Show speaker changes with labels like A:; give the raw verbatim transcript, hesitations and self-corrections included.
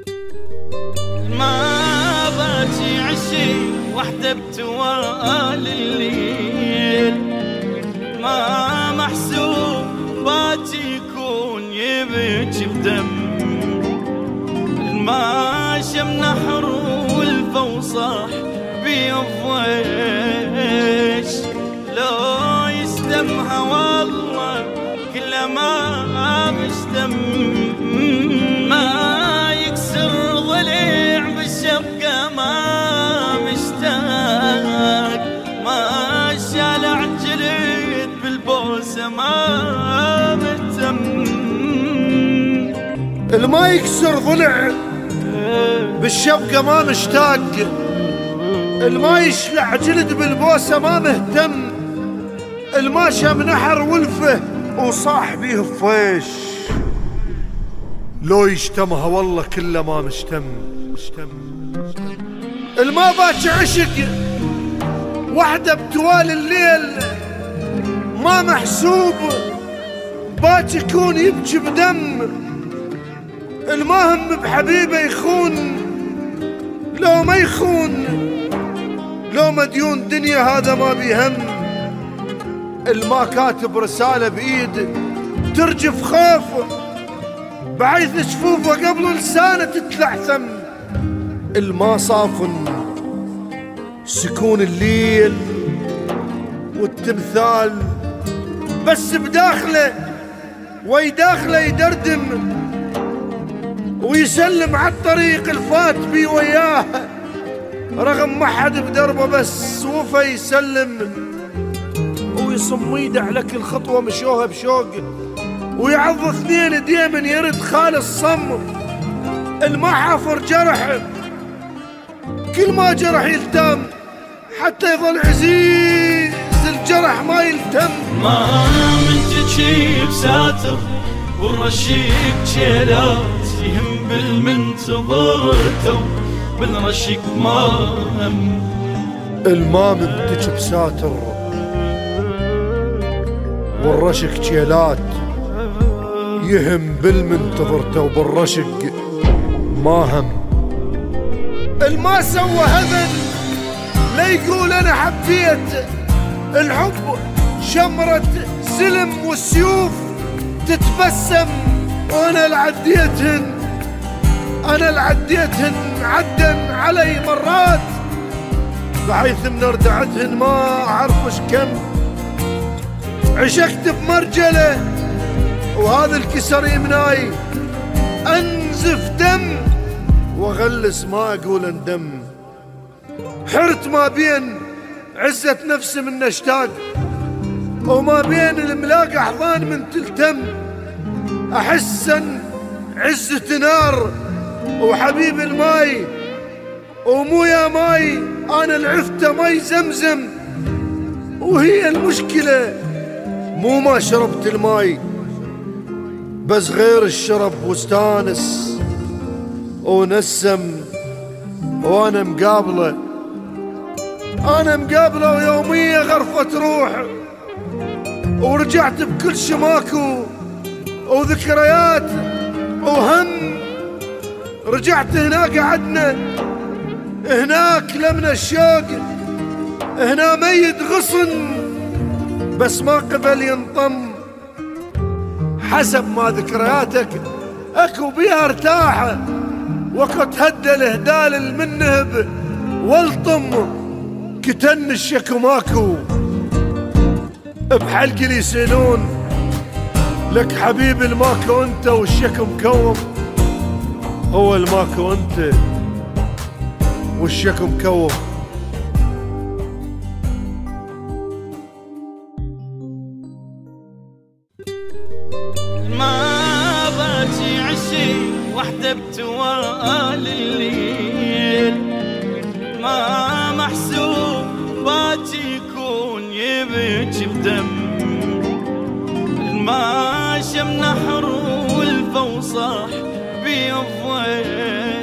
A: ما باجي عشي وحدة بتوال الليل، ما محسوب باجي يكون يبكي بدم، الماشي منحر والفوصح بيفويش، لو يستمها والله كل ما مشتم، ما يكسر ضليع بالشبكة ما مشتاق، ما شالع جلد بالبوسة ما مهتم.
B: الما يكسر ضلع بالشبكة ما مشتاق، الما يشلع جلد بالبوسة ما مهتم، الما شم نحر ولفه وصاح بيه فويش، لو يشتمها والله كله ما مشتم. الما باك عشق وحدة بتوال الليل، ما محسوب باك يكون يبكي بدم، الما هم بحبيبه يخون لو ما يخون، لو مديون دنيا هذا ما بيهم، الما كاتب رسالة بإيد ترجف خوف بعيث جفوفه قبل لسانه تتلعثم، الما صافن سكون الليل والتمثال بس بداخله ويداخله يدردم ويسلم على الطريق الفات بي وياه، رغم ما حد بدربه بس وفا يسلم، ويصم يده على كل خطوة مشوها بشوق، ويعض اثنين ديما يرد خالص صم، الما حافر جرح كل ما جرح يلتم، حتى يظل عزيز الجرح ما يلتم.
A: ما من تجيب ساتر والرشيق شيلات يهم بالمنتظرته بالرشيق ما هم،
B: الما منتج بساتر والرشق شيلات يهم بالمنتظرته وبالرشق ما هم، الما سوى هذن لا يقول انا حبيت، الحب شمرة سلم والسيوف تتبسم، وانا العديتهن انا العديتهن عدا علي مرات، بحيث من ردعتهن ما اعرف ايش كم، عشقت بمرجله وهذا الكسر يمناي انزف دم واغلس ما اقول اندم، حرت ما بين عزة نفسي من اشتاق وما بين الملاقى احضان من تلتم، احسن عزة نار وحبيب الماي ومو يا ماي انا العفته ماي زمزم، وهي المشكلة مو ما شربت الماي بس غير الشرب واستانس ونسم، وانا مقابله انا مقابله ويومية غرفة روح، ورجعت بكل شماكو وذكريات وهم، رجعت هناك قعدنا هناك لمنا الشوق، هنا ميت غصن بس ما قبل ينطم، حسب ما ذكرياتك اكو بيها ارتاح، وقت هدى الهدال المنهب والطم، كتن الشكو ماكو بحلقي اللي يسيلون لك حبيبي الماكو انت والشكو مكوم، هو الماكو انت والشكو مكوم.
A: ما باجي عشي وحدة بتوال الليل، ما محسوب باجي يكون يبكي بدم، الماشي منحر والفوصح بيفويش،